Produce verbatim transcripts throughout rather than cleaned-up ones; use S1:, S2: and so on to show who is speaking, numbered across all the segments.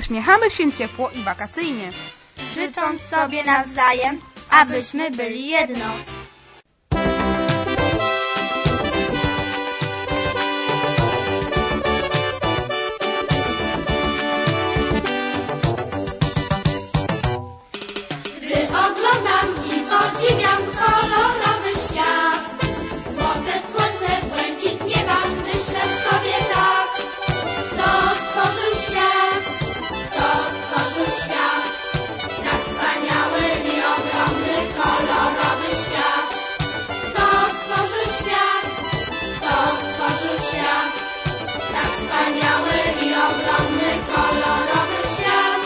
S1: uśmiechamy się ciepło i wakacyjnie,
S2: życząc sobie nawzajem, abyśmy byli jedno.
S3: Gdy oglądam i podziwiam kolorowy świat, złote słońce, błękit nieba, myślę sobie tak. Kto stworzył świat? Kto stworzył świat? Tak wspaniały i ogromny, kolorowy świat. Kto stworzył świat? Kto stworzył świat? Tak wspaniały i ogromny, kolorowy świat.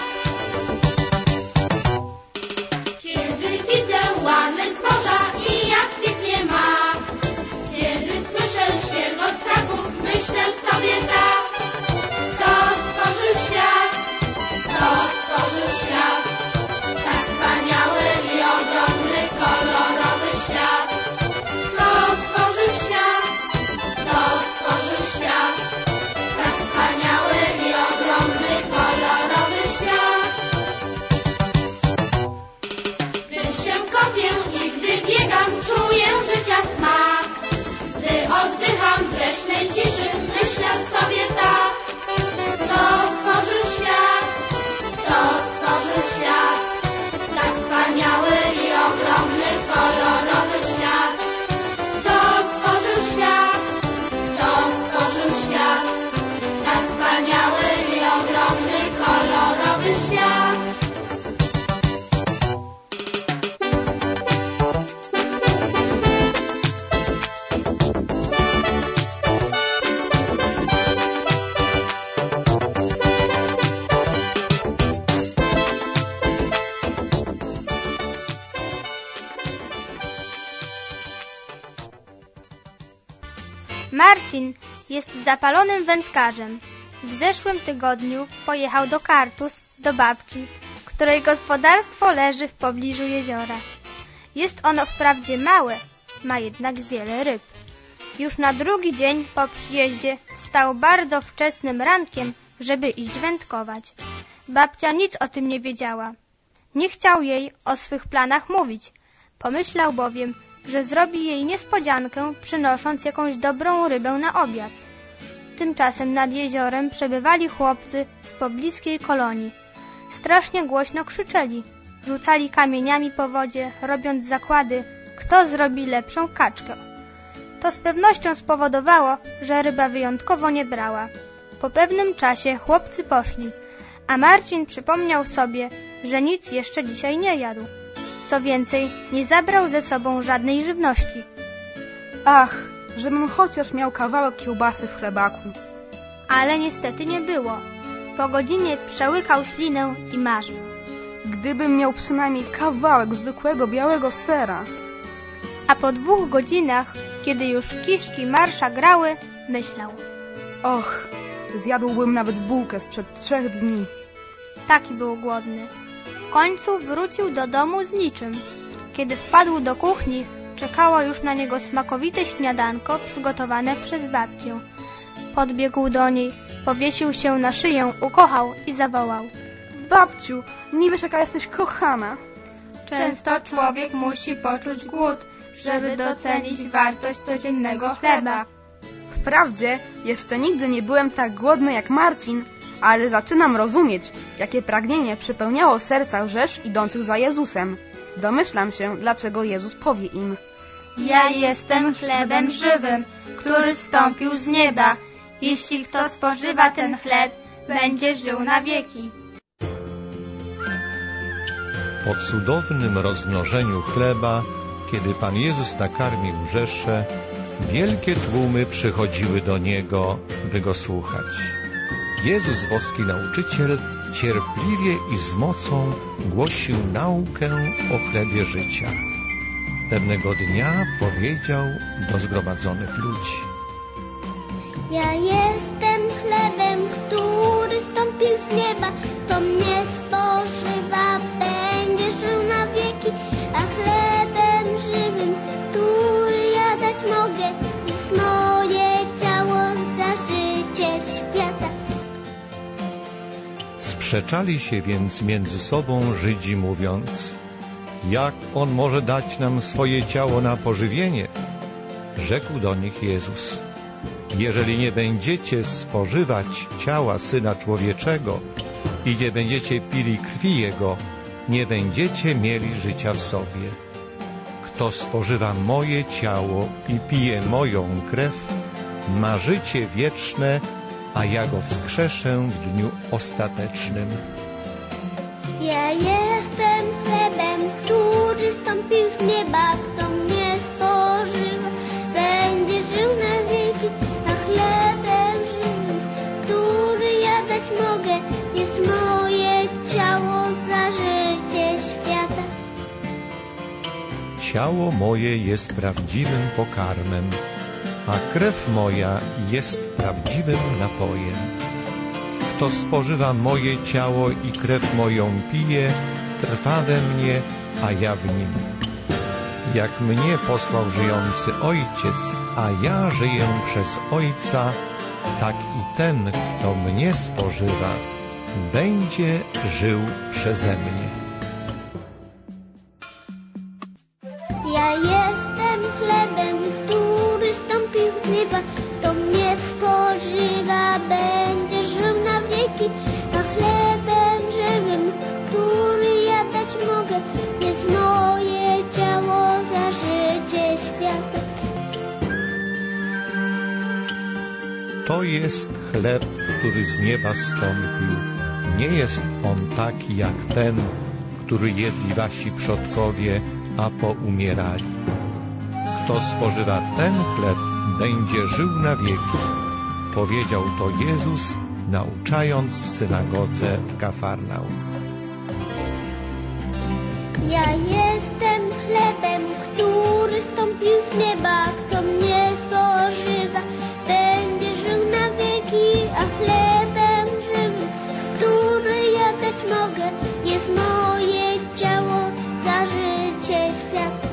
S3: Kiedy widzę łany zboża i jak kwietnie mak, kiedy słyszę świergot ptaków, myślę sobie tak. Kto stworzył świat? Kto stworzył świat? Tak wspaniały i ogromny, kolorowy świat. Kto stworzył świat? Kto stworzył świat? Tak wspaniały i ogromny, kolorowy świat. Gdy się kopię i gdy biegam, czuję życia smak. Gdy oddycham w leśnej ciszy, myślę sobie tak. Kto stworzył świat? Kto stworzył świat? Tak wspaniały i ogromny, kolorowy świat. Kto stworzył świat? Kto stworzył świat? Tak wspaniały i ogromny, kolorowy świat.
S2: Marcin jest zapalonym wędkarzem. W zeszłym tygodniu pojechał do Kartus, do babci, której gospodarstwo leży w pobliżu jeziora. Jest ono wprawdzie małe, ma jednak wiele ryb. Już na drugi dzień po przyjeździe wstał bardzo wczesnym rankiem, żeby iść wędkować. Babcia nic o tym nie wiedziała. Nie chciał jej o swych planach mówić. Pomyślał bowiem, że zrobi jej niespodziankę, przynosząc jakąś dobrą rybę na obiad. Tymczasem nad jeziorem przebywali chłopcy z pobliskiej kolonii. Strasznie głośno krzyczeli, rzucali kamieniami po wodzie, robiąc zakłady, kto zrobi lepszą kaczkę. To z pewnością spowodowało, że ryba wyjątkowo nie brała. Po pewnym czasie chłopcy poszli, a Marcin przypomniał sobie, że nic jeszcze dzisiaj nie jadł. Co więcej, nie zabrał ze sobą żadnej żywności.
S1: Ach, żebym chociaż miał kawałek kiełbasy w chlebaku.
S2: Ale niestety nie było. Po godzinie przełykał ślinę i marzył.
S1: Gdybym miał przynajmniej kawałek zwykłego białego sera.
S2: A po dwóch godzinach, kiedy już kiszki marsza grały, myślał.
S1: Och, zjadłbym nawet bułkę sprzed trzech dni.
S2: Taki był głodny. W końcu wrócił do domu z niczym. Kiedy wpadł do kuchni, czekało już na niego smakowite śniadanko przygotowane przez babcię. Podbiegł do niej, powiesił się na szyję, ukochał i zawołał.
S1: Babciu, nie wiesz, jaka jesteś kochana.
S2: Często człowiek musi poczuć głód, żeby docenić wartość codziennego chleba.
S1: Wprawdzie jeszcze nigdy nie byłem tak głodny jak Marcin, ale zaczynam rozumieć, jakie pragnienie przepełniało serca rzesz idących za Jezusem. Domyślam się, dlaczego Jezus powie im:
S2: Ja jestem chlebem żywym, który zstąpił z nieba. Jeśli kto spożywa ten chleb, będzie żył na wieki.
S4: Po cudownym rozmnożeniu chleba, kiedy Pan Jezus nakarmił rzesze, wielkie tłumy przychodziły do Niego, by Go słuchać. Jezus, boski nauczyciel, cierpliwie i z mocą głosił naukę o chlebie życia. Pewnego dnia powiedział do zgromadzonych ludzi:
S5: Ja jestem chlebem, który stąpił z nieba. Kto mnie spożywa, będzie żył na wieki, a chlebem żywym, który ja dać mogę, jest moje ciało za życie świata.
S4: Sprzeczali się więc między sobą Żydzi, mówiąc: jak on może dać nam swoje ciało na pożywienie? Rzekł do nich Jezus: jeżeli nie będziecie spożywać ciała Syna Człowieczego i nie będziecie pili krwi Jego, nie będziecie mieli życia w sobie. Kto spożywa moje ciało i pije moją krew, ma życie wieczne, a ja go wskrzeszę w dniu ostatecznym.
S5: Ja jestem chlebem, który stąpił z nieba. Kto mnie spożywa, będzie żył na wieki, a chlebem żywym, który ja dać mogę, jest moje ciało za życie świata.
S4: Ciało moje jest prawdziwym pokarmem, a krew moja jest prawdziwym napojem. Kto spożywa moje ciało i krew moją pije, trwa we mnie, a ja w nim. Jak mnie posłał żyjący Ojciec, a ja żyję przez Ojca, tak i ten, kto mnie spożywa, będzie żył przeze mnie.
S5: Ja jestem chlebem, który stąpił z nieba. Kto mnie spożywa, będzie żył na wieki, a chlebem żywym, który ja dać mogę, jest moje ciało za życie świata.
S4: To jest chleb, który z nieba zstąpił. Nie jest on taki jak ten, który jedli wasi przodkowie, a poumierali. Kto spożywa ten chleb, będzie żył na wieki. Powiedział to Jezus, nauczając w synagodze w Kafarnaum.
S5: Ja jestem chlebem, który stąpił z nieba. Kto mnie spożywa, będzie żył na wieki, a chlebem żywym, który ja dać mogę, jest moje ciało za życie świata.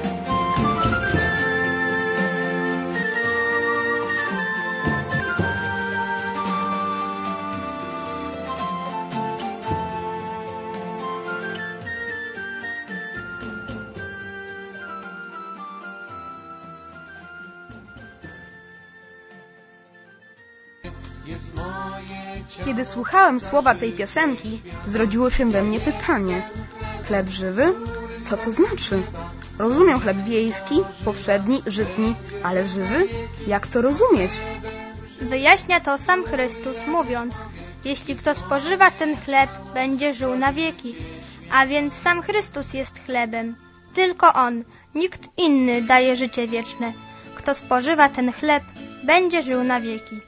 S1: Kiedy słuchałem słowa tej piosenki, zrodziło się we mnie pytanie: chleb żywy? Co to znaczy? Rozumiem chleb wiejski, powszedni, żytni, ale żywy? Jak to rozumieć?
S2: Wyjaśnia to sam Chrystus, mówiąc: jeśli kto spożywa ten chleb, będzie żył na wieki. A więc sam Chrystus jest chlebem. Tylko On, nikt inny daje życie wieczne. Kto spożywa ten chleb, będzie żył na wieki.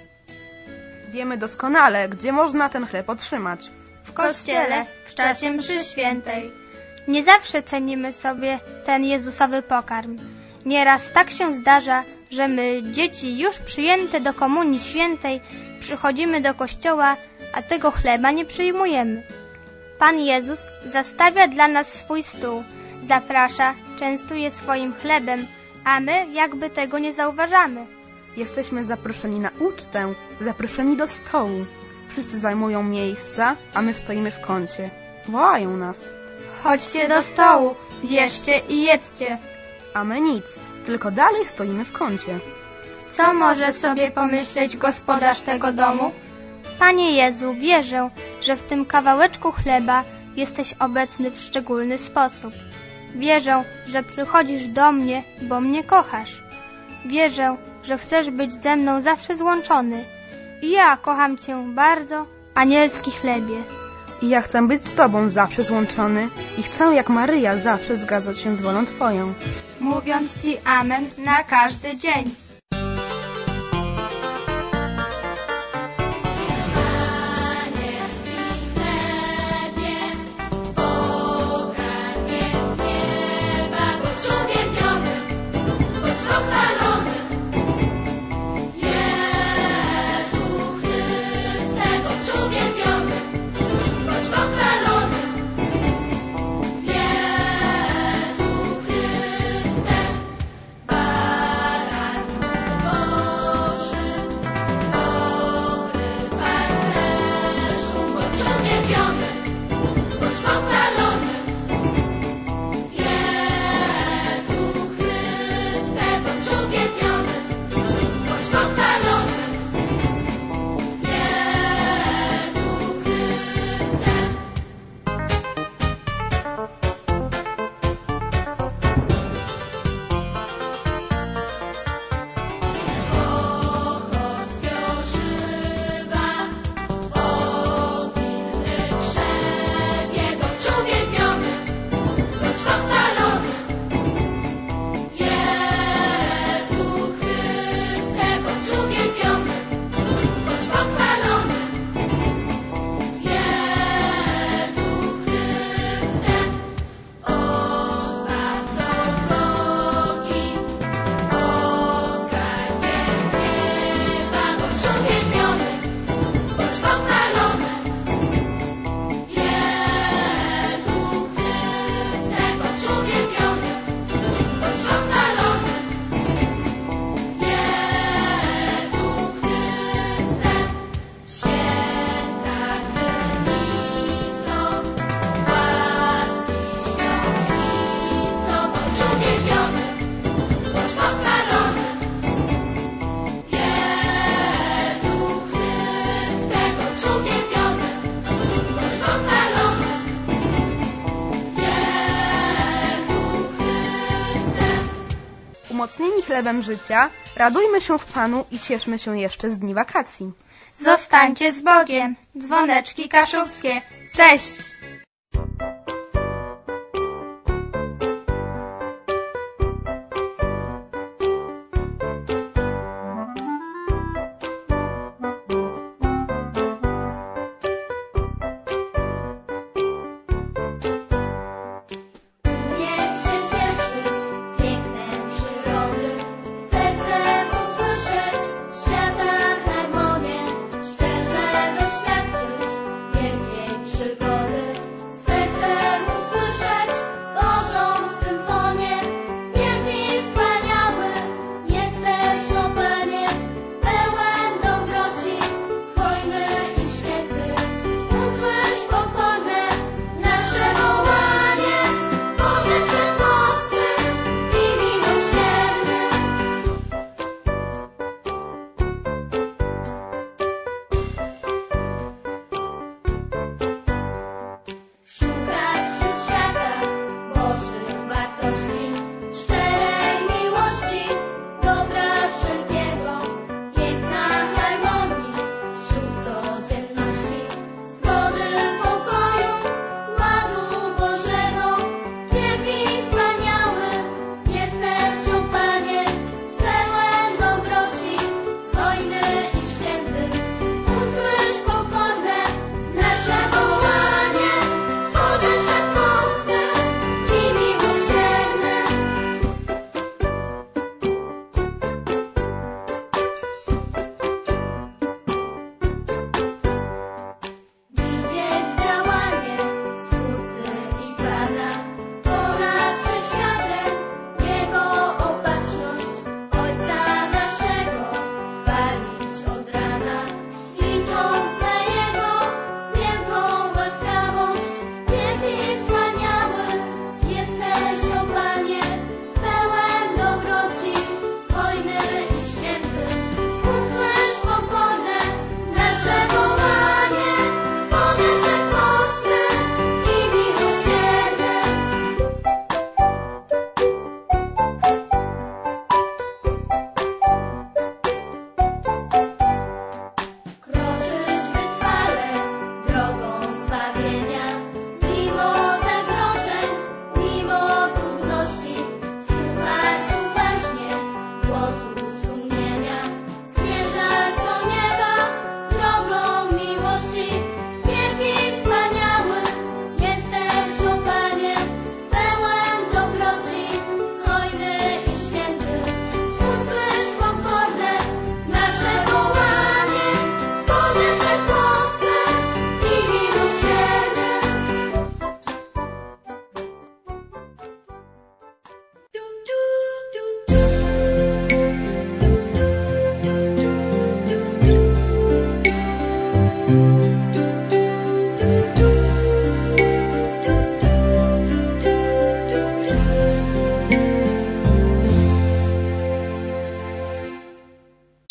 S1: Wiemy doskonale, gdzie można ten chleb otrzymać.
S2: W kościele, w czasie mszy świętej. Nie zawsze cenimy sobie ten Jezusowy pokarm. Nieraz tak się zdarza, że my, dzieci już przyjęte do komunii świętej, przychodzimy do kościoła, a tego chleba nie przyjmujemy. Pan Jezus zastawia dla nas swój stół, zaprasza, częstuje swoim chlebem, a my jakby tego nie zauważamy.
S1: Jesteśmy zaproszeni na ucztę, zaproszeni do stołu. Wszyscy zajmują miejsca, a my stoimy w kącie. Wołają nas:
S2: chodźcie do stołu, bierzcie i jedzcie.
S1: A my nic, tylko dalej stoimy w kącie.
S2: Co może sobie pomyśleć gospodarz tego domu? Panie Jezu, wierzę, że w tym kawałeczku chleba jesteś obecny w szczególny sposób. Wierzę, że przychodzisz do mnie, bo mnie kochasz. Wierzę, że chcesz być ze mną zawsze złączony. I ja kocham Cię bardzo, anielski chlebie.
S1: I ja chcę być z Tobą zawsze złączony i chcę jak Maryja zawsze zgadzać się z wolą Twoją.
S2: Mówiąc Ci amen na każdy dzień.
S1: umocnieni chlebem życia, radujmy się w Panu i cieszmy się jeszcze z dni wakacji.
S2: Zostańcie z Bogiem. Dzwoneczki kaszubskie. Cześć!